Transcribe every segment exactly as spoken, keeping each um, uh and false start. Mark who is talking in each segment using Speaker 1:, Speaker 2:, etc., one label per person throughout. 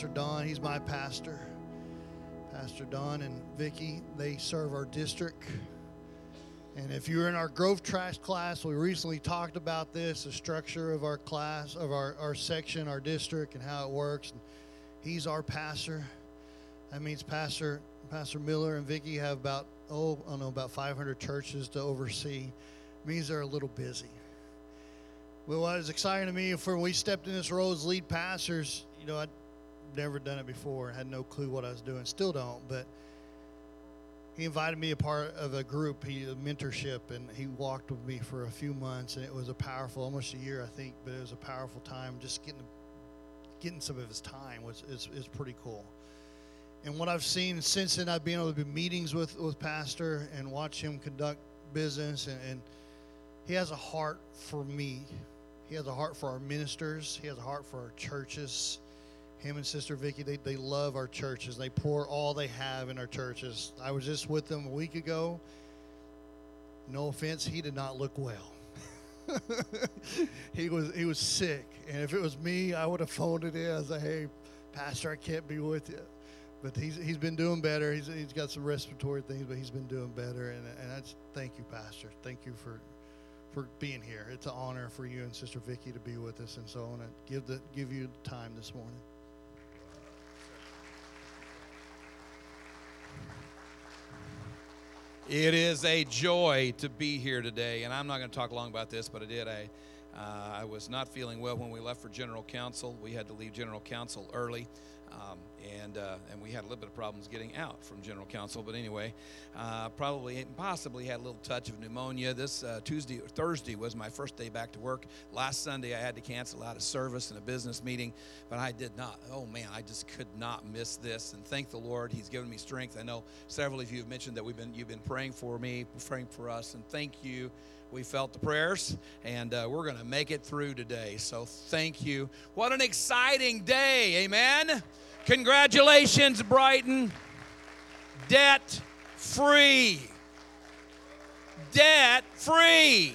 Speaker 1: Don, he's my pastor. Pastor Don and Vicky, they serve our district. And if you're in our Grove Trash class, we recently talked about this, the structure of our class, of our, our section, our district, and how it works. And he's our pastor. That means Pastor Pastor Miller and Vicky have about, oh, I don't know, about five hundred churches to oversee. It means they're a little busy. Well, what was exciting to me for when we stepped in this role as lead pastors, you know, I'd never done it before, had no clue what I was doing, still don't, but he invited me a part of a group, he a mentorship, and he walked with me for a few months, and it was a powerful, almost a year, I think, but it was a powerful time. Just getting getting some of his time was is, is pretty cool. And what I've seen since then, I've been able to do meetings with, with Pastor and watch him conduct business, and, and he has a heart for me. He has a heart for our ministers. He has a heart for our churches. Him and Sister Vicky, they, they love our churches. They pour all they have in our churches. I was just with them a week ago. No offense, he did not look well. he was he was sick. And if it was me, I would have phoned it in. I was like, hey, Pastor, I can't be with you. But he's he's been doing better. He's he's got some respiratory things, but he's been doing better. And and I just thank you, Pastor. Thank you for for being here. It's an honor for you and Sister Vicky to be with us. And so I want to give the give you time this morning.
Speaker 2: It is a joy to be here today, and I'm not going to talk long about this, but I did. I, uh, I was not feeling well when we left for General Council. We had to leave General Council early, um, and uh, and we had a little bit of problems getting out from General Council. But anyway, uh, probably possibly had a little touch of pneumonia. This uh, Tuesday or Thursday was my first day back to work. Last Sunday I had to cancel out a service and a business meeting, but I did not. Oh man, I just could not miss this. And thank the Lord, He's given me strength. I know several of you have mentioned that we've been you've been praying for me, praying for us, and thank you. We felt the prayers, and uh, we're going to make it through today. So thank you. What an exciting day, amen? Congratulations, Brighton. Debt-free. Debt-free.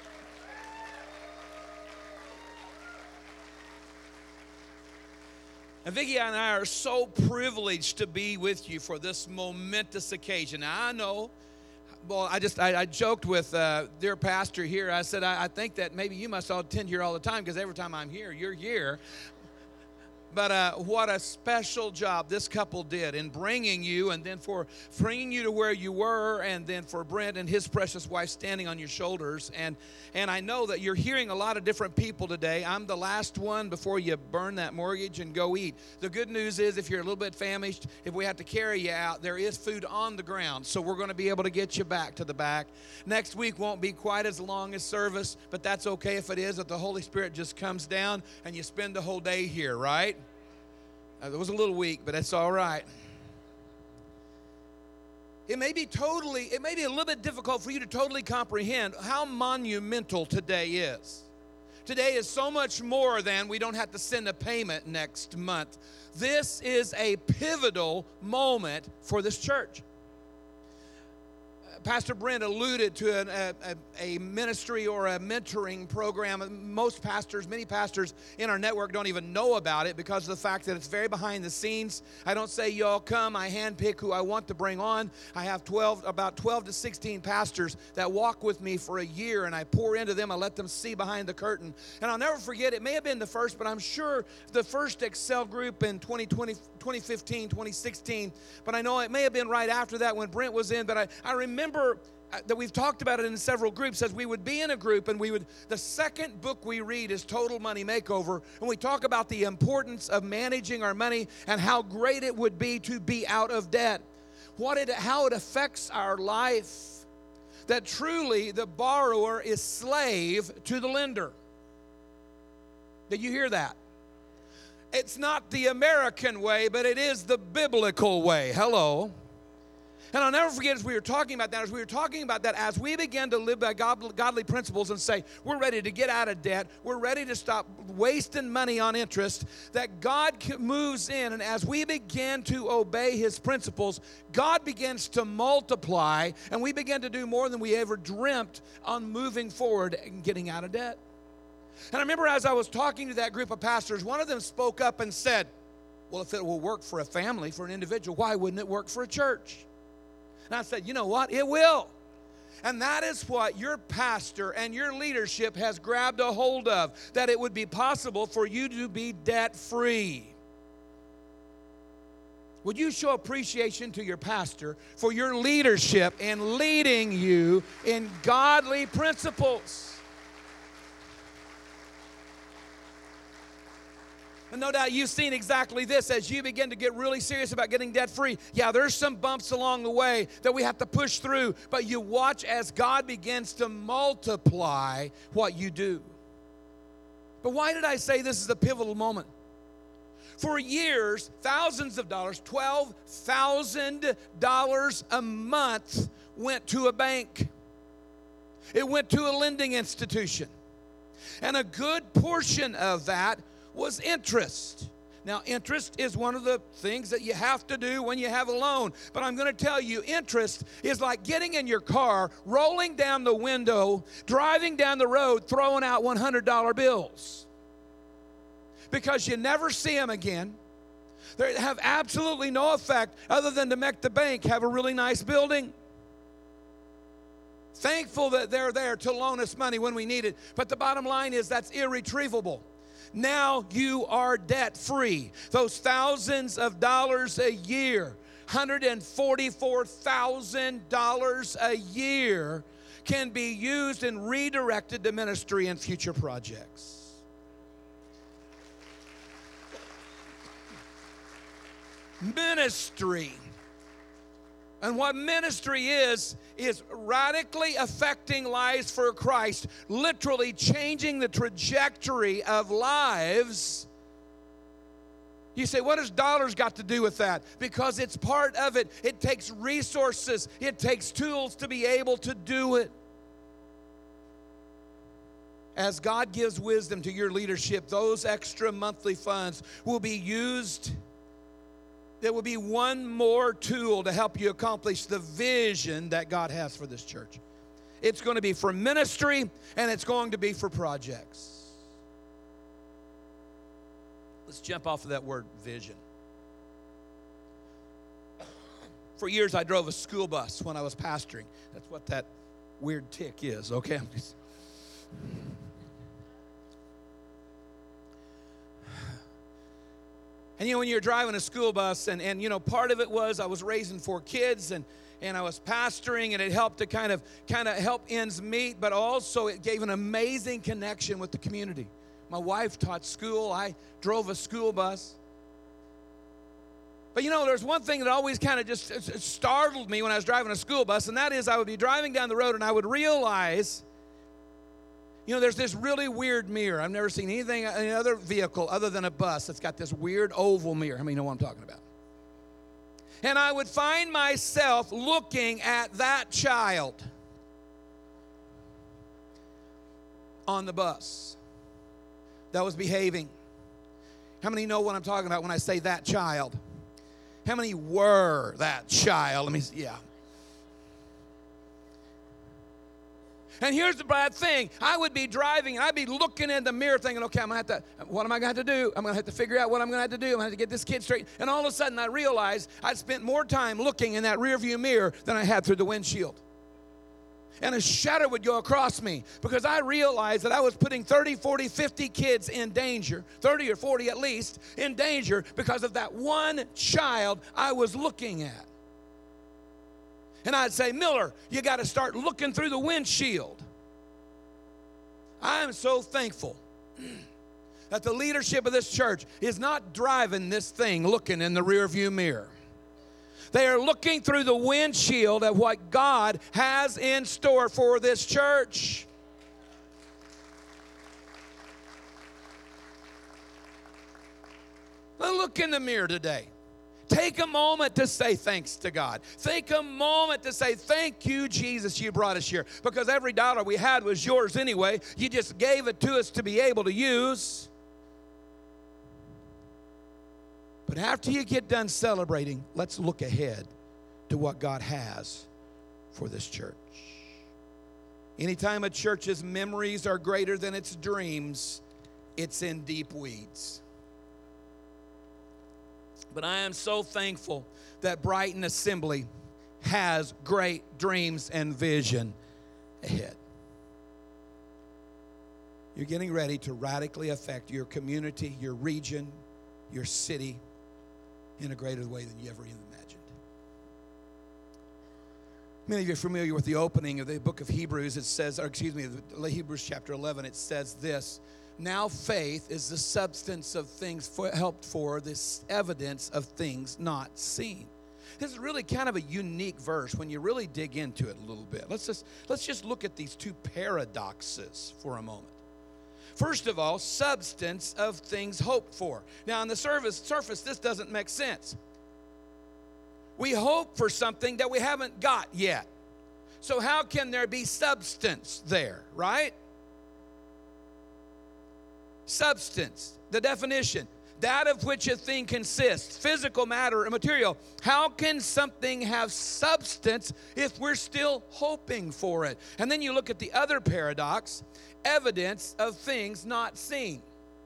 Speaker 2: And Vicki and I are so privileged to be with you for this momentous occasion. Now, I know, well, I just, I, I joked with uh, their pastor here. I said, I, I think that maybe you must all attend here all the time because every time I'm here, you're here. But uh, what a special job this couple did in bringing you, and then for bringing you to where you were, and then for Brent and his precious wife standing on your shoulders. And and I know that you're hearing a lot of different people today. I'm the last one before you burn that mortgage and go eat. The good news is if you're a little bit famished, if we have to carry you out, there is food on the ground. So we're going to be able to get you back to the back. Next week won't be quite as long as service, but that's okay if it is, if the Holy Spirit just comes down and you spend the whole day here, right? Uh, it was a little weak, but that's all right. It may be totally, it may be a little bit difficult for you to totally comprehend how monumental today is. Today is so much more than we don't have to send a payment next month. This is a pivotal moment for this church. Pastor Brent alluded to an, a, a ministry or a mentoring program. Most pastors, many pastors in our network don't even know about it because of the fact that it's very behind the scenes. I don't say, y'all come, I handpick who I want to bring on. I have twelve, about twelve to sixteen pastors that walk with me for a year, and I pour into them. I let them see behind the curtain. And I'll never forget, it may have been the first, but I'm sure the first Excel group in twenty twenty, twenty fifteen, twenty sixteen, but I know it may have been right after that when Brent was in, but I, I remember that we've talked about it in several groups, as we would be in a group and we would, the second book we read is Total Money Makeover, and we talk about the importance of managing our money and how great it would be to be out of debt, what it, how it affects our life, that truly the borrower is slave to the lender. Did you hear that? It's not the American way, but it is the biblical way. Hello. And I'll never forget, as we were talking about that, as we were talking about that, as we began to live by godly principles and say, we're ready to get out of debt, we're ready to stop wasting money on interest, that God moves in, and as we begin to obey His principles, God begins to multiply, and we begin to do more than we ever dreamt on moving forward and getting out of debt. And I remember as I was talking to that group of pastors, one of them spoke up and said, Well, if it will work for a family, for an individual, why wouldn't it work for a church? And I said, you know what? It will. And that is what your pastor and your leadership has grabbed a hold of, that it would be possible for you to be debt-free. Would you show appreciation to your pastor for your leadership in leading you in godly principles? And no doubt you've seen exactly this as you begin to get really serious about getting debt-free. Yeah, there's some bumps along the way that we have to push through, but you watch as God begins to multiply what you do. But why did I say this is a pivotal moment? For years, thousands of dollars, twelve thousand dollars a month went to a bank. It went to a lending institution. And a good portion of that was interest. Now, interest is one of the things that you have to do when you have a loan. But I'm going to tell you, interest is like getting in your car, rolling down the window, driving down the road, throwing out one hundred dollar bills. Because you never see them again. They have absolutely no effect other than to make the bank have a really nice building. Thankful that they're there to loan us money when we need it. But the bottom line is that's irretrievable. Now you are debt-free. Those thousands of dollars a year, one hundred forty-four thousand dollars a year, can be used and redirected to ministry and future projects. Ministry. And what ministry is, is radically affecting lives for Christ, literally changing the trajectory of lives. You say, what has dollars got to do with that? Because it's part of it. It takes resources. It takes tools to be able to do it. As God gives wisdom to your leadership, those extra monthly funds will be used. There will be one more tool to help you accomplish the vision that God has for this church. It's going to be for ministry, and it's going to be for projects. Let's jump off of that word, vision. For years, I drove a school bus when I was pastoring. That's what that weird tick is, okay? I'm just... And, you know, when you're driving a school bus, and, and, you know, part of it was I was raising four kids, and, and I was pastoring, and it helped to kind of, kind of help ends meet, but also it gave an amazing connection with the community. My wife taught school. I drove a school bus. But, you know, there's one thing that always kind of just startled me when I was driving a school bus, and that is I would be driving down the road, and I would realize, you know, there's this really weird mirror. I've never seen anything, any other vehicle other than a bus that's got this weird oval mirror. How many know what I'm talking about? And I would find myself looking at that child on the bus that was behaving. How many know what I'm talking about when I say that child? How many were that child? Let me see. Yeah. And here's the bad thing. I would be driving, and I'd be looking in the mirror thinking, okay, I'm going to have to, what am I going to have to do? I'm going to have to figure out what I'm going to have to do. I'm going to have to get this kid straight. And all of a sudden, I realized I'd spent more time looking in that rearview mirror than I had through the windshield. And a shadow would go across me because I realized that I was putting thirty, forty, fifty kids in danger, thirty or forty at least, in danger because of that one child I was looking at. And I'd say, Miller, you got to start looking through the windshield. I am so thankful that the leadership of this church is not driving this thing looking in the rearview mirror. They are looking through the windshield at what God has in store for this church. Now look in the mirror today. Take a moment to say thanks to God. Take a moment to say, thank you, Jesus, you brought us here. Because every dollar we had was yours anyway. You just gave it to us to be able to use. But after you get done celebrating, let's look ahead to what God has for this church. Anytime a church's memories are greater than its dreams, it's in deep weeds. But I am so thankful that Brighton Assembly has great dreams and vision ahead. You're getting ready to radically affect your community, your region, your city in a greater way than you ever even imagined. Many of you are familiar with the opening of the book of Hebrews. It says, or excuse me, Hebrews chapter eleven, it says this: now faith is the substance of things for, helped for, this evidence of things not seen. This is really kind of a unique verse when you really dig into it a little bit. Let's just, let's just look at these two paradoxes for a moment. First of all, substance of things hoped for. Now, on the surface, surface, this doesn't make sense. We hope for something that we haven't got yet. So how can there be substance there, right? Substance, the definition, that of which a thing consists, physical matter or material. How can something have substance if we're still hoping for it? And then you look at the other paradox, evidence of things not seen.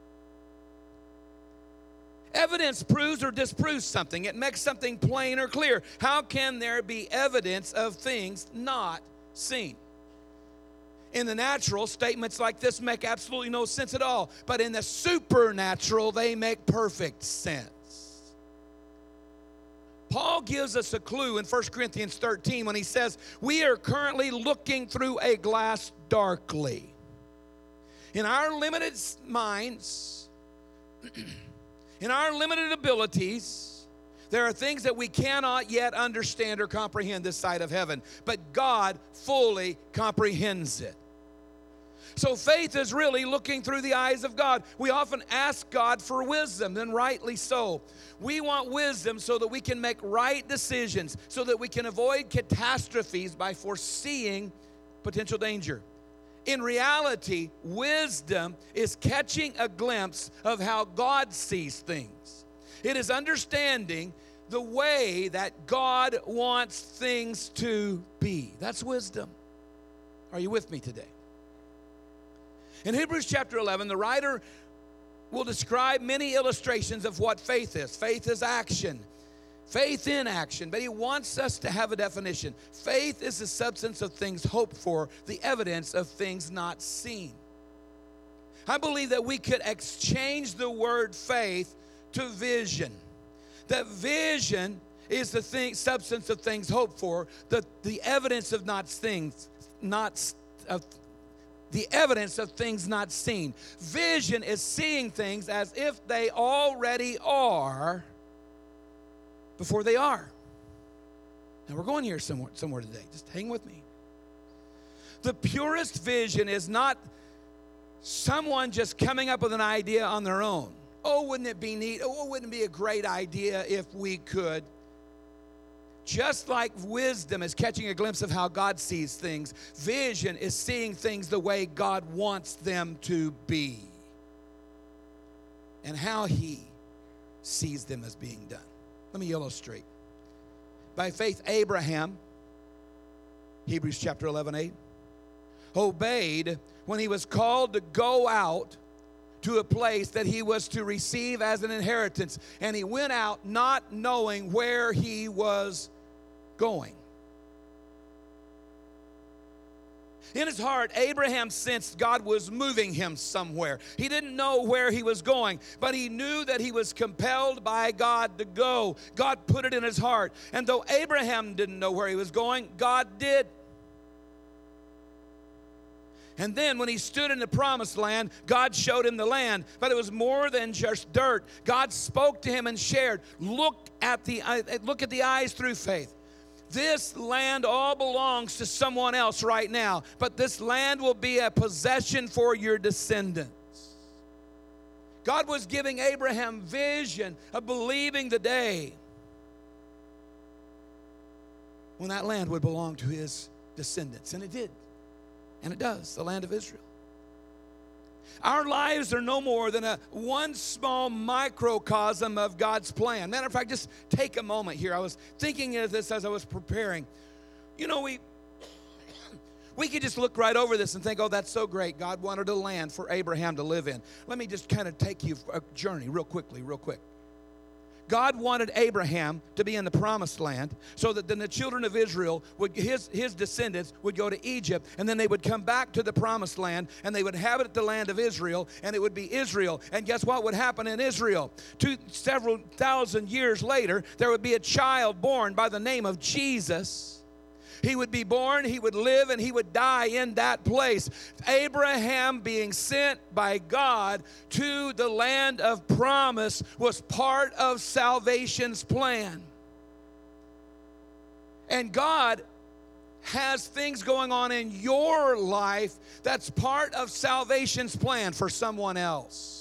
Speaker 2: Evidence proves or disproves something. It makes something plain or clear. How can there be evidence of things not seen? In the natural, statements like this make absolutely no sense at all. But in the supernatural, they make perfect sense. Paul gives us a clue in First Corinthians thirteen when he says, we are currently looking through a glass darkly. In our limited minds, in our limited abilities, there are things that we cannot yet understand or comprehend this side of heaven, but God fully comprehends it. So faith is really looking through the eyes of God. We often ask God for wisdom, and rightly so. We want wisdom so that we can make right decisions, so that we can avoid catastrophes by foreseeing potential danger. In reality, wisdom is catching a glimpse of how God sees things. It is understanding the way that God wants things to be. That's wisdom. Are you with me today? In Hebrews chapter eleven, the writer will describe many illustrations of what faith is. Faith is action. Faith in action. But he wants us to have a definition. Faith is the substance of things hoped for, the evidence of things not seen. I believe that we could exchange the word faith to vision. That vision is the thing, substance of things hoped for, the, the evidence of not things, not of the evidence of things not seen. Vision is seeing things as if they already are before they are. Now we're going here somewhere, somewhere today. Just hang with me. The purest vision is not someone just coming up with an idea on their own. Oh, wouldn't it be neat? Oh, wouldn't it be a great idea if we could? Just like wisdom is catching a glimpse of how God sees things, vision is seeing things the way God wants them to be and how He sees them as being done. Let me illustrate. By faith, Abraham, Hebrews chapter eleven, eight, obeyed when he was called to go out to a place that he was to receive as an inheritance. And he went out not knowing where he was going. In his heart, Abraham sensed God was moving him somewhere. He didn't know where he was going, but he knew that he was compelled by God to go. God put it in his heart. And though Abraham didn't know where he was going, God did. And then when he stood in the promised land, God showed him the land. But it was more than just dirt. God spoke to him and shared, look at the, look at the eyes through faith. This land all belongs to someone else right now, but this land will be a possession for your descendants. God was giving Abraham vision of believing the day when that land would belong to his descendants, and it did, and it does, the land of Israel. Our lives are no more than a one small microcosm of God's plan. Matter of fact, just take a moment here. I was thinking of this as I was preparing. You know, we we could just look right over this and think, oh, that's so great. God wanted a land for Abraham to live in. Let me just kind of take you for a journey real quickly, real quick. God wanted Abraham to be in the promised land so that then the children of Israel, would his, his descendants, would go to Egypt, and then they would come back to the promised land, and they would inhabit the land of Israel, and it would be Israel. And guess what would happen in Israel? Two, several thousand years later, there would be a child born by the name of Jesus. He would be born, he would live, and he would die in that place. Abraham being sent by God to the land of promise was part of salvation's plan. And God has things going on in your life that's part of salvation's plan for someone else.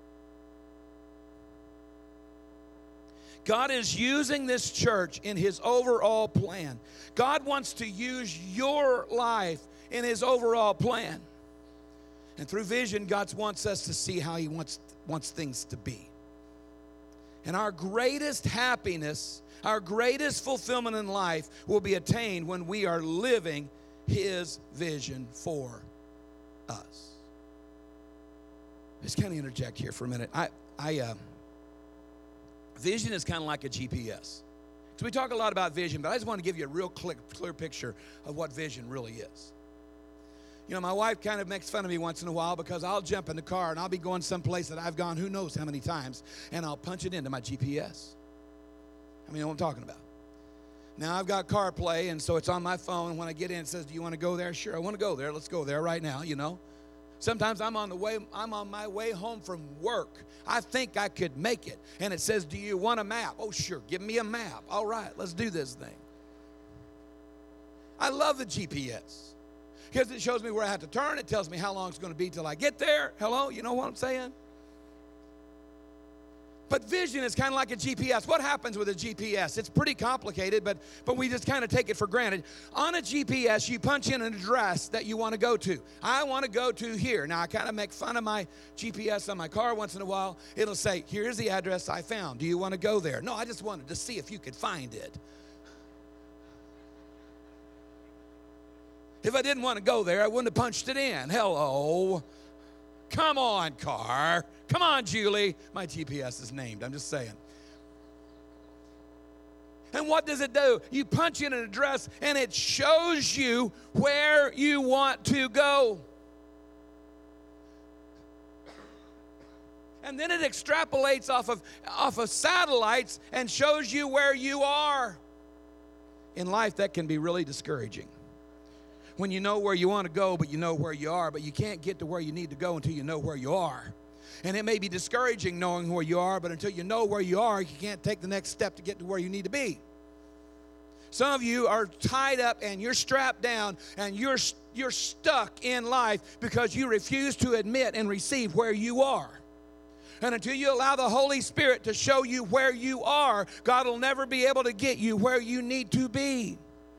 Speaker 2: God is using this church in his overall plan. God wants to use your life in his overall plan. And through vision, God wants us to see how he wants, wants things to be. And our greatest happiness, our greatest fulfillment in life will be attained when we are living his vision for us. Just kind of interject here for a minute. I, I, uh, Vision is kind of like a G P S. So we talk a lot about vision, but I just want to give you a real clear, clear picture of what vision really is. You know, my wife kind of makes fun of me once in a while because I'll jump in the car and I'll be going someplace that I've gone who knows how many times, and I'll punch it into my G P S. I mean, you know what I'm talking about. Now, I've got CarPlay, and so it's on my phone. When I get in, it says, do you want to go there? Sure, I want to go there. Let's go there right now, you know. Sometimes I'm on the way, I'm on my way home from work. I think I could make it. And it says, do you want a map? Oh, sure, give me a map. All right, let's do this thing. I love the G P S because it shows me where I have to turn. It tells me how long it's going to be till I get there. Hello, you know what I'm saying? But vision is kind of like a G P S. What happens with a G P S? It's pretty complicated, but, but we just kind of take it for granted. On a G P S, you punch in an address that you want to go to. I want to go to here. Now, I kind of make fun of my G P S on my car once in a while. It'll say, here's the address I found. Do you want to go there? No, I just wanted to see if you could find it. If I didn't want to go there, I wouldn't have punched it in. Hello. Come on, car. Come on, Julie. My G P S is named. I'm just saying. And what does it do? You punch in an address, and it shows you where you want to go. And then it extrapolates off of, off of satellites and shows you where you are. In life, that can be really discouraging. When you know where you want to go, but you know where you are, but you can't get to where you need to go until you know where you are. And it may be discouraging knowing where you are, but until you know where you are, you can't take the next step to get to where you need to be. Some of you are tied up and you're strapped down and you're, you're stuck in life because you refuse to admit and receive where you are. And until you allow the Holy Spirit to show you where you are, God will never be able to get you where you need to be.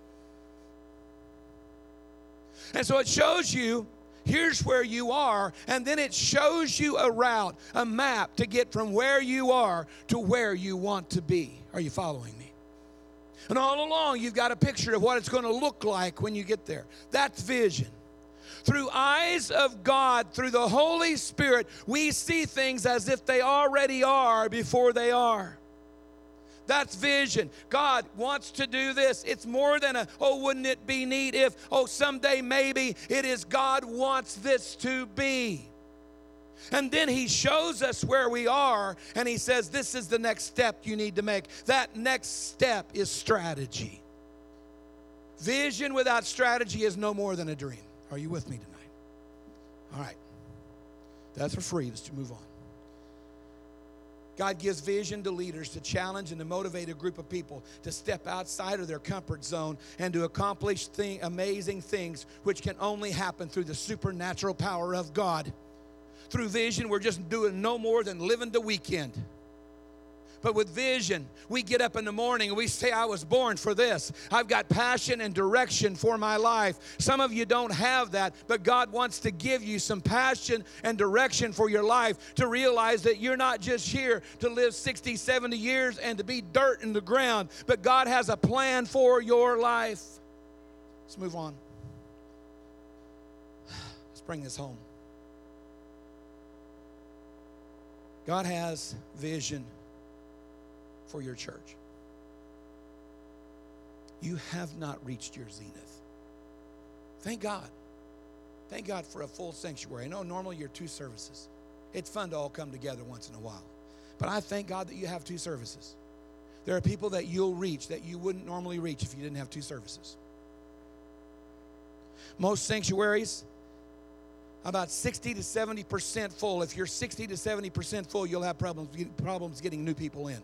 Speaker 2: And so it shows you, here's where you are, and then it shows you a route, a map to get from where you are to where you want to be. Are you following me? And all along, you've got a picture of what it's going to look like when you get there. That's vision. Through eyes of God, through the Holy Spirit, we see things as if they already are before they are. That's vision. God wants to do this. It's more than a, oh, wouldn't it be neat if, oh, someday maybe. It is God wants this to be. And then he shows us where we are, and he says, this is the next step you need to make. That next step is strategy. Vision without strategy is no more than a dream. Are you with me tonight? All right. That's for free. Let's move on. God gives vision to leaders to challenge and to motivate a group of people to step outside of their comfort zone and to accomplish thing, amazing things which can only happen through the supernatural power of God. Through vision, we're just doing no more than living the weekend. But with vision, we get up in the morning and we say, I was born for this. I've got passion and direction for my life. Some of you don't have that, but God wants to give you some passion and direction for your life to realize that you're not just here to live sixty, seventy years and to be dirt in the ground, but God has a plan for your life. Let's move on. Let's bring this home. God has vision for your church. You have not reached your zenith. Thank God. Thank God for a full sanctuary. I know normally you're two services. It's fun to all come together once in a while. But I thank God that you have two services. There are people that you'll reach that you wouldn't normally reach if you didn't have two services. Most sanctuaries, about sixty to seventy percent full. If you're sixty to seventy percent full, you'll have problems, problems getting new people in.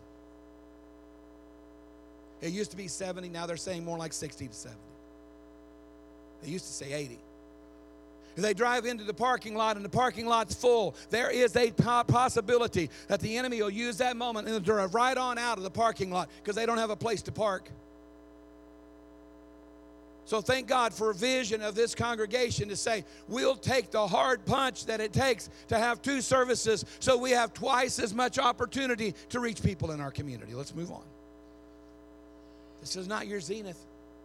Speaker 2: It used to be seventy, now they're saying more like sixty to seventy. They used to say eighty. If they drive into the parking lot and the parking lot's full, there is a possibility that the enemy will use that moment and drive right on out of the parking lot because they don't have a place to park. So thank God for a vision of this congregation to say, we'll take the hard punch that it takes to have two services so we have twice as much opportunity to reach people in our community. Let's move on. This is not your zenith.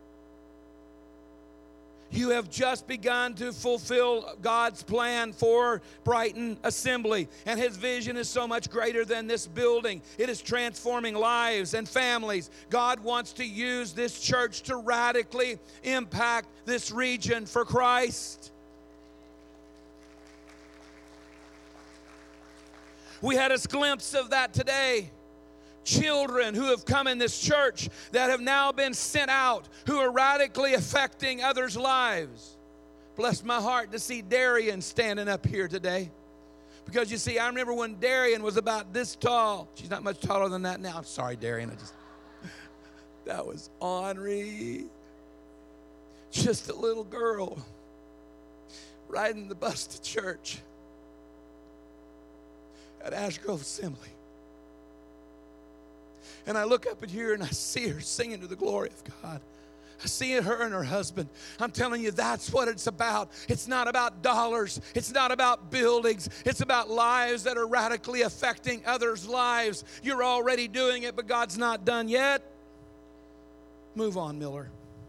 Speaker 2: You have just begun to fulfill God's plan for Brighton Assembly. And His vision is so much greater than this building. It is transforming lives and families. God wants to use this church to radically impact this region for Christ. We had a glimpse of that today. Children who have come in this church that have now been sent out, who are radically affecting others' lives. Bless my heart to see Darian standing up here today. Because you see, I remember when Darian was about this tall. She's not much taller than that now. I'm sorry, Darian. I just, that was Henri. Just a little girl riding the bus to church at Ash Grove Assembly. And I look up at here and I see her singing to the glory of God. I see her and her husband. I'm telling you, that's what it's about. It's not about dollars. It's not about buildings. It's about lives that are radically affecting others' lives. You're already doing it, but God's not done yet. Move on, Miller.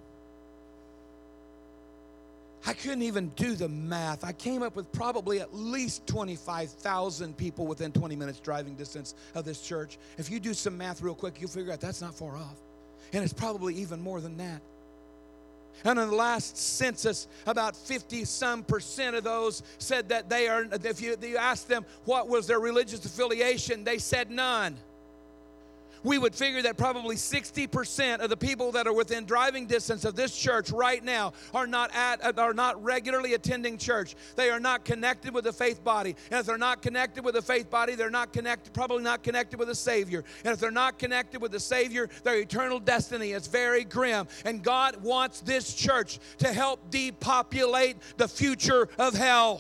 Speaker 2: I couldn't even do the math. I came up with probably at least twenty-five thousand people within twenty minutes driving distance of this church. If you do some math real quick, you'll figure out that's not far off. And it's probably even more than that. And in the last census, about fifty some percent of those said that they are, if you, you ask them what was their religious affiliation, they said none. We would figure that probably sixty percent of the people that are within driving distance of this church right now are not at are not regularly attending church. They are not connected with the faith body. And if they're not connected with the faith body, they're not connected, probably not connected with the Savior. And if they're not connected with the Savior, their eternal destiny is very grim. And God wants this church to help depopulate the future of hell.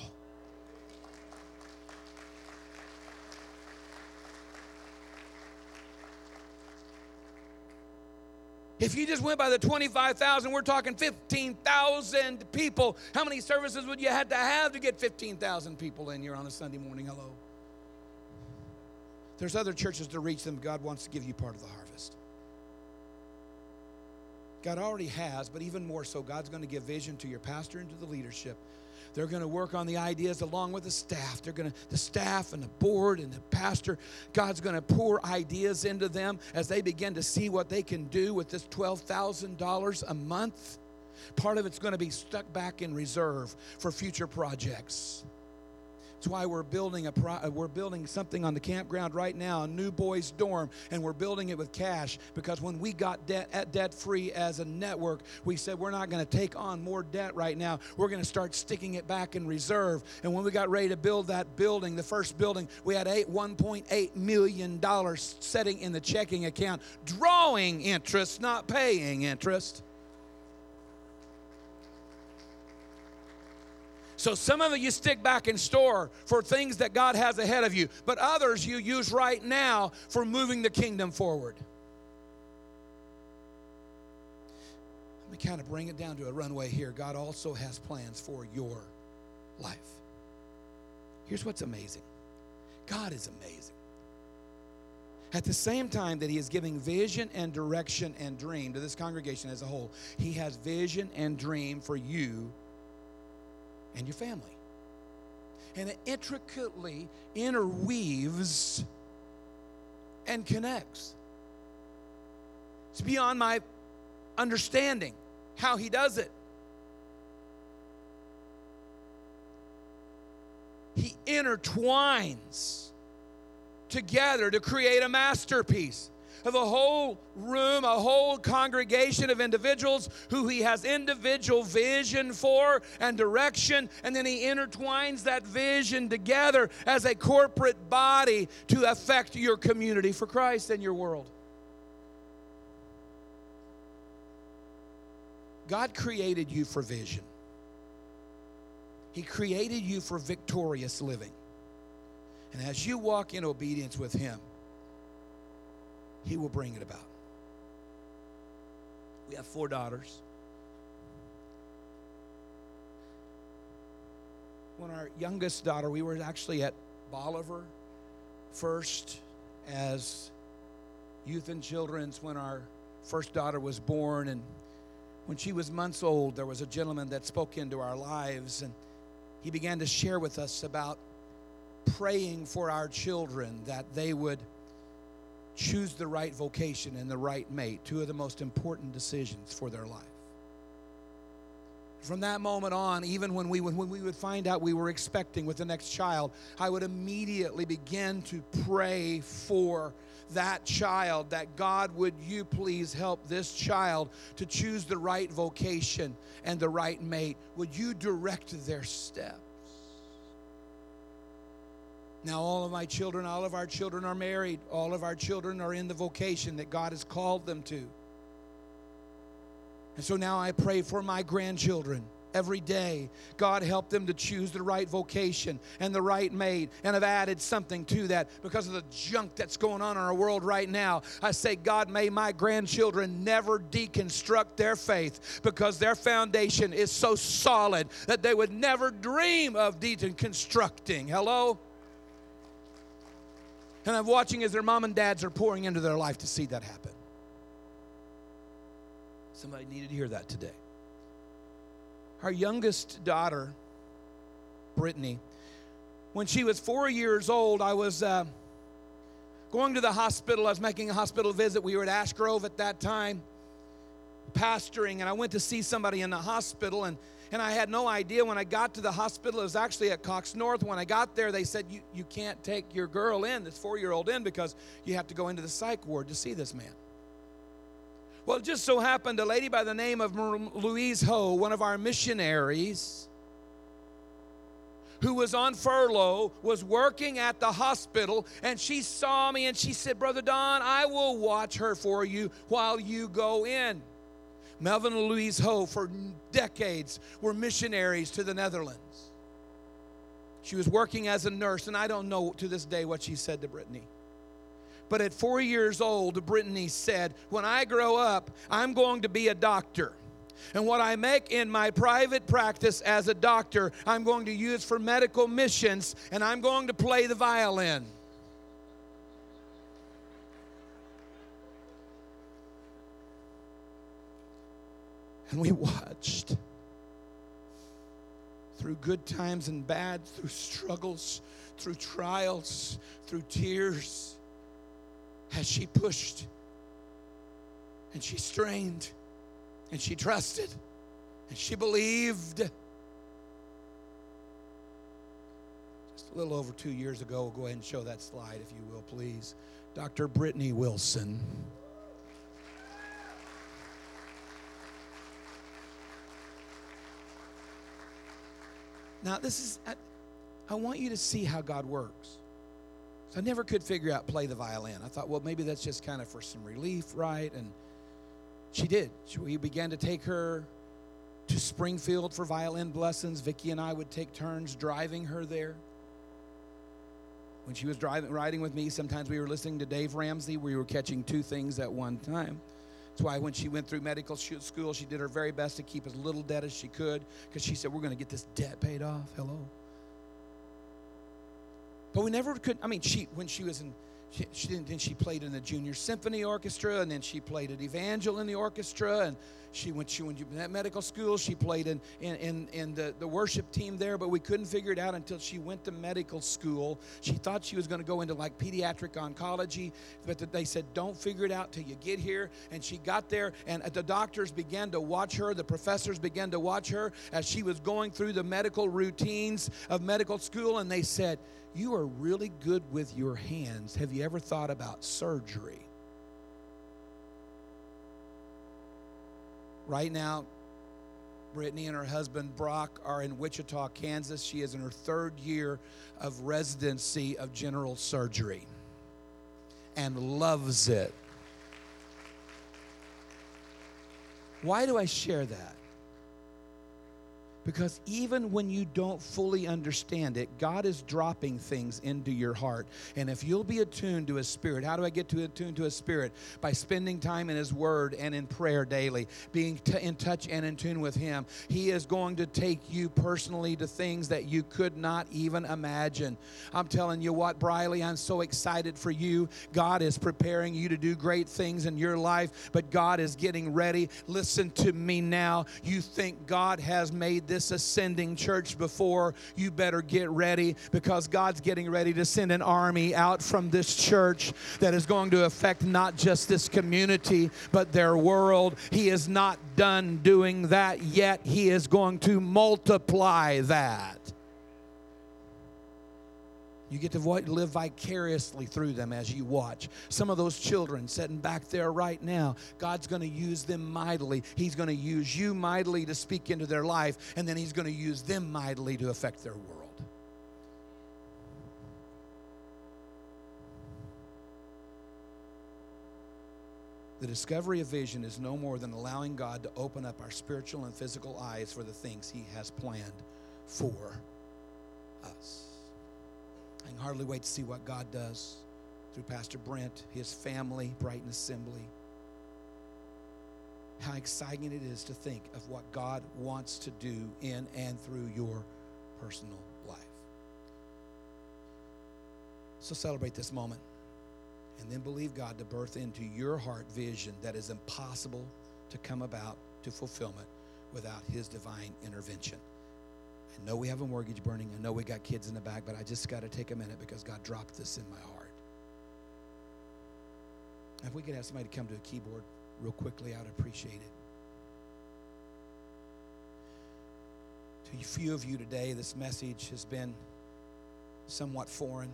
Speaker 2: If you just went by the twenty-five thousand, we're talking fifteen thousand people. How many services would you have to have to get fifteen thousand people in here on a Sunday morning? Hello. There's other churches to reach them. God wants to give you part of the harvest. God already has, but even more so, God's going to give vision to your pastor and to the leadership. They're going to work on the ideas along with the staff. They're going to, the staff and the board and the pastor, God's going to pour ideas into them as they begin to see what they can do with this twelve thousand dollars a month. Part of it's going to be stuck back in reserve for future projects. That's why we're building a pro, we're building something on the campground right now, a new boys' dorm, and we're building it with cash because when we got debt debt free as a network, we said we're not going to take on more debt right now. We're going to start sticking it back in reserve. And when we got ready to build that building, the first building, we had eight one point eight million dollars sitting in the checking account, drawing interest, not paying interest. So some of it you stick back in store for things that God has ahead of you, but others you use right now for moving the kingdom forward. Let me kind of bring it down to a runway here. God also has plans for your life. Here's what's amazing. God is amazing. At the same time that He is giving vision and direction and dream to this congregation as a whole, He has vision and dream for you and your family. And it intricately interweaves and connects. It's beyond my understanding how he does it. He intertwines together to create a masterpiece of a whole room, a whole congregation of individuals who he has individual vision for and direction, and then he intertwines that vision together as a corporate body to affect your community for Christ and your world. God created you for vision. He created you for victorious living. And as you walk in obedience with him, he will bring it about. We have four daughters. When our youngest daughter, we were actually at Bolivar first as youth and children's when our first daughter was born. And when she was months old, there was a gentleman that spoke into our lives, and he began to share with us about praying for our children that they would choose the right vocation and the right mate, two of the most important decisions for their life. From that moment on, even when we, when we would find out we were expecting with the next child, I would immediately begin to pray for that child, that God, would you please help this child to choose the right vocation and the right mate? Would you direct their steps? Now, all of my children, all of our children are married. All of our children are in the vocation that God has called them to. And so now I pray for my grandchildren every day. God, help them to choose the right vocation and the right mate. And I've added something to that because of the junk that's going on in our world right now. I say, God, may my grandchildren never deconstruct their faith because their foundation is so solid that they would never dream of deconstructing. Hello? And I'm watching as their mom and dads are pouring into their life to see that happen. Somebody needed to hear that today. Our youngest daughter, Brittany, when she was four years old, I was uh, going to the hospital. I was making a hospital visit. We were at Ash Grove at that time, pastoring, and I went to see somebody in the hospital, and And I had no idea when I got to the hospital. It was actually at Cox North. When I got there, they said, you, you can't take your girl in, this four-year-old in, because you have to go into the psych ward to see this man. Well, it just so happened a lady by the name of Louise Ho, one of our missionaries, who was on furlough, was working at the hospital, and she saw me and she said, Brother Don, I will watch her for you while you go in. Melvin and Louise Ho, for decades, were missionaries to the Netherlands. She was working as a nurse, and I don't know to this day what she said to Brittany. But at four years old, Brittany said, when I grow up, I'm going to be a doctor. And what I make in my private practice as a doctor, I'm going to use for medical missions, and I'm going to play the violin. And we watched through good times and bad, through struggles, through trials, through tears, as she pushed and she strained and she trusted and she believed. Just a little over two years ago, we'll go ahead and show that slide if you will, please. Doctor Brittany Wilson. Now, this is, I, I want you to see how God works. So I never could figure out play the violin. I thought, well, maybe that's just kind of for some relief, right? And she did. She, we began to take her to Springfield for violin lessons. Vicki and I would take turns driving her there. When she was driving, riding with me, sometimes we were listening to Dave Ramsey. We were catching two things at one time. That's why when she went through medical school, she did her very best to keep as little debt as she could, because she said, we're going to get this debt paid off. Hello. But we never could, I mean, she, when she was in She, she didn't, then she played in the Junior Symphony Orchestra, and then she played at Evangel in the orchestra, and she went, she went to medical school. She played in, in, in, in the, the worship team there, but we couldn't figure it out until she went to medical school. She thought she was going to go into like pediatric oncology, but they said, don't figure it out till you get here. And she got there, and the doctors began to watch her. The professors began to watch her as she was going through the medical routines of medical school, and they said, you are really good with your hands. Have you ever thought about surgery? Right now, Brittany and her husband, Brock, are in Wichita, Kansas. She is in her third year of residency of general surgery and loves it. Why do I share that? Because even when you don't fully understand it, God is dropping things into your heart. And if you'll be attuned to His Spirit, how do I get to attune to His Spirit? By spending time in His Word and in prayer daily, being t- in touch and in tune with Him. He is going to take you personally to things that you could not even imagine. I'm telling you what, Briley, I'm so excited for you. God is preparing you to do great things in your life, but God is getting ready. Listen to me now. You think God has made this ascending church before, you better get ready, because God's getting ready to send an army out from this church that is going to affect not just this community, but their world. He is not done doing that yet. He is going to multiply that. You get to live vicariously through them as you watch. Some of those children sitting back there right now, God's going to use them mightily. He's going to use you mightily to speak into their life, and then He's going to use them mightily to affect their world. The discovery of vision is no more than allowing God to open up our spiritual and physical eyes for the things He has planned for us. I can hardly wait to see what God does through Pastor Brent, his family, Brighton Assembly. How exciting it is to think of what God wants to do in and through your personal life. So celebrate this moment, and then believe God to birth into your heart vision that is impossible to come about to fulfillment without His divine intervention. I know we have a mortgage burning. I know we got kids in the back, but I just got to take a minute because God dropped this in my heart. If we could have somebody come to a keyboard real quickly, I'd appreciate it. To a few of you today, this message has been somewhat foreign.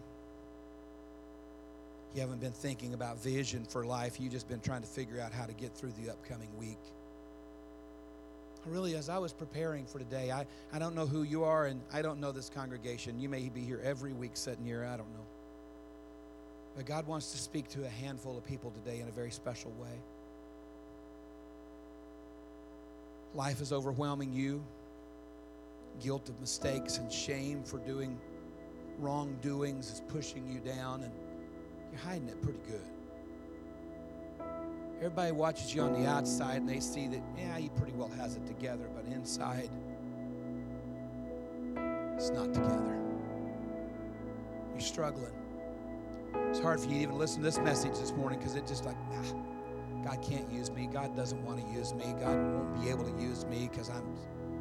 Speaker 2: You haven't been thinking about vision for life. You've just been trying to figure out how to get through the upcoming week. Really, as I was preparing for today, I, I don't know who you are, and I don't know this congregation. You may be here every week sitting here. I don't know. But God wants to speak to a handful of people today in a very special way. Life is overwhelming you. Guilt of mistakes and shame for doing wrongdoings is pushing you down, and you're hiding it pretty good. Everybody watches you on the outside, and they see that, yeah, he pretty well has it together, but inside, it's not together. You're struggling. It's hard for you to even listen to this message this morning because it's just like, ah, God can't use me. God doesn't want to use me. God won't be able to use me because I'm...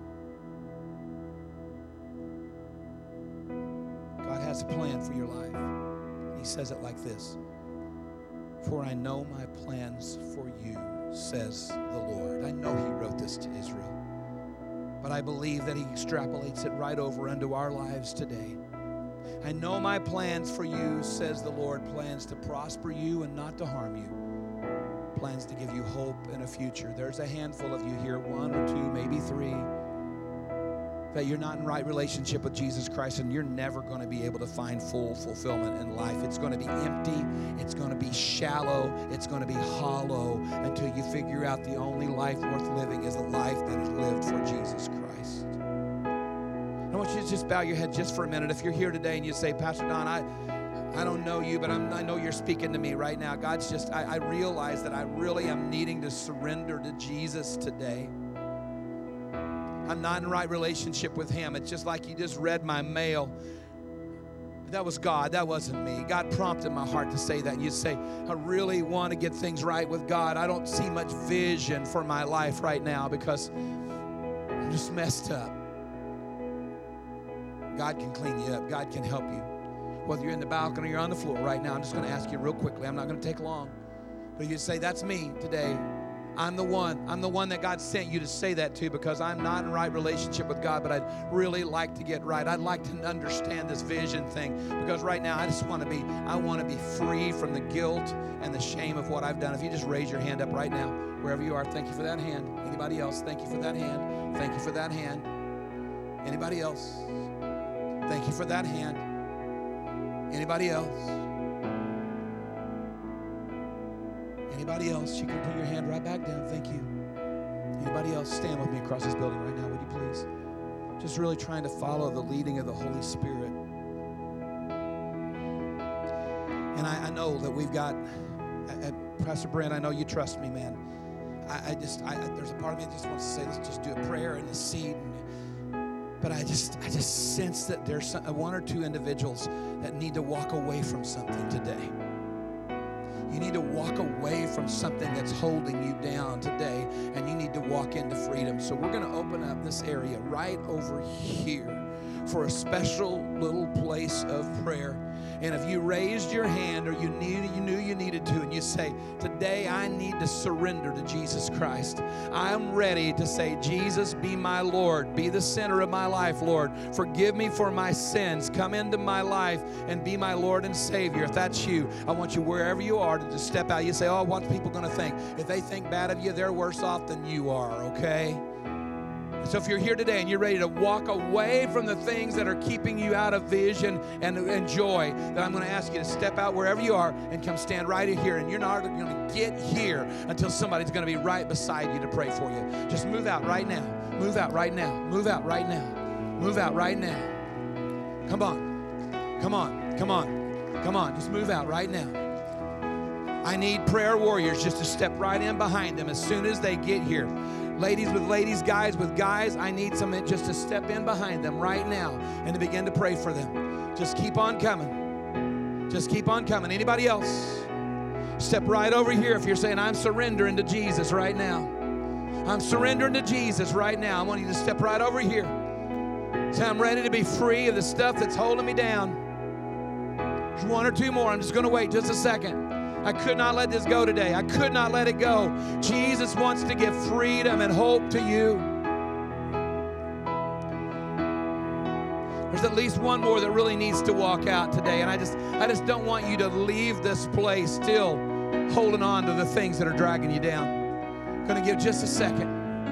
Speaker 2: God has a plan for your life. He says it like this. For I know my plans for you, says the Lord. I know He wrote this to Israel, but I believe that He extrapolates it right over into our lives today. I know my plans for you, says the Lord, plans to prosper you and not to harm you, plans to give you hope and a future. There's a handful of you here, one or two, maybe three, that you're not in right relationship with Jesus Christ, and you're never going to be able to find full fulfillment in life. It's going to be empty. It's going to be shallow. It's going to be hollow until you figure out the only life worth living is a life that is lived for Jesus Christ. I want you to just bow your head just for a minute. If you're here today and you say, Pastor Don, I, I don't know you, but I'm, I know you're speaking to me right now. God's just, I, I realize that I really am needing to surrender to Jesus today. I'm not in right relationship with Him. It's just like you just read my mail. That was God. That wasn't me. God prompted my heart to say that. You say, I really want to get things right with God. I don't see much vision for my life right now because I'm just messed up. God can clean you up. God can help you. Whether you're in the balcony or you're on the floor right now, I'm just going to ask you real quickly. I'm not going to take long. But you say, that's me today. I'm the one. I'm the one that God sent you to say that to because I'm not in right relationship with God, but I'd really like to get right. I'd like to understand this vision thing because right now I just want to be, I want to be free from the guilt and the shame of what I've done. If you just raise your hand up right now, wherever you are, thank you for that hand. Anybody else? Thank you for that hand. Thank you for that hand. Anybody else? Thank you for that hand. Anybody else? Anybody else? You can put your hand right back down. Thank you. Anybody else? Stand with me across this building right now, would you please? Just really trying to follow the leading of the Holy Spirit. And I, I know that we've got, uh, Pastor Brent, I know you trust me, man. I, I just, I, there's a part of me that just wants to say, let's just do a prayer and a seed. And, but I just, I just sense that there's some, one or two individuals that need to walk away from something today. You need to walk away from something that's holding you down today, and you need to walk into freedom. So we're going to open up this area right over here for a special little place of prayer. And if you raised your hand or you knew you knew you needed to, and you say, today I need to surrender to Jesus Christ. I'm ready to say, Jesus, be my Lord. Be the center of my life, Lord. Forgive me for my sins. Come into my life and be my Lord and Savior. If that's you, I want you wherever you are to just step out. You say, oh, what's people going to think? If they think bad of you, they're worse off than you are, okay? So if you're here today and you're ready to walk away from the things that are keeping you out of vision and, and joy, then I'm going to ask you to step out wherever you are and come stand right here. And you're not going to get here until somebody's going to be right beside you to pray for you. Just move out right now. Move out right now. Move out right now. Move out right now. Come on. Come on. Come on. Come on. Just move out right now. I need prayer warriors just to step right in behind them as soon as they get here. Ladies with ladies, guys with guys, I need someone just to step in behind them right now and to begin to pray for them. Just keep on coming. Just keep on coming. Anybody else? Step right over here if you're saying, I'm surrendering to Jesus right now. I'm surrendering to Jesus right now. I want you to step right over here. Say, I'm ready to be free of the stuff that's holding me down. There's one or two more. I'm just going to wait just a second. I could not let this go today. I could not let it go. Jesus wants to give freedom and hope to you. There's at least one more that really needs to walk out today, and I just I just don't want you to leave this place still holding on to the things that are dragging you down. I'm going to give just a second.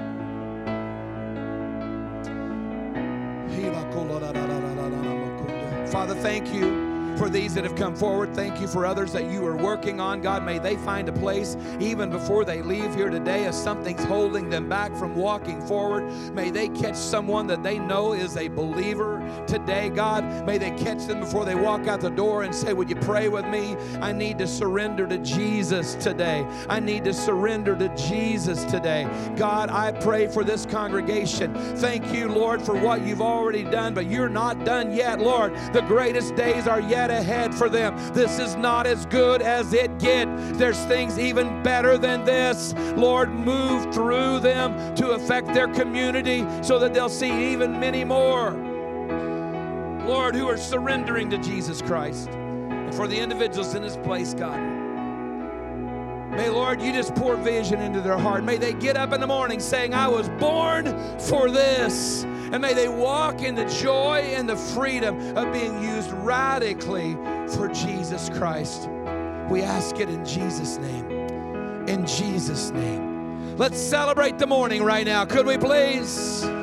Speaker 2: Father, thank you for these that have come forward. Thank you for others that you are working on. God, may they find a place even before they leave here today if something's holding them back from walking forward. May they catch someone that they know is a believer today, God. May they catch them before they walk out the door and say, would you pray with me? I need to surrender to Jesus today. I need to surrender to Jesus today. God, I pray for this congregation. Thank you, Lord, for what you've already done, but you're not done yet, Lord. The greatest days are yet ahead for them. This is not as good as it gets. There's things even better than this. Lord, move through them to affect their community so that they'll see even many more, Lord, who are surrendering to Jesus Christ. And for the individuals in this place, God, may, Lord, you just pour vision into their heart. May they get up in the morning saying, I was born for this. And may they walk in the joy and the freedom of being used radically for Jesus Christ. We ask it in Jesus' name. In Jesus' name. Let's celebrate the morning right now. Could we please?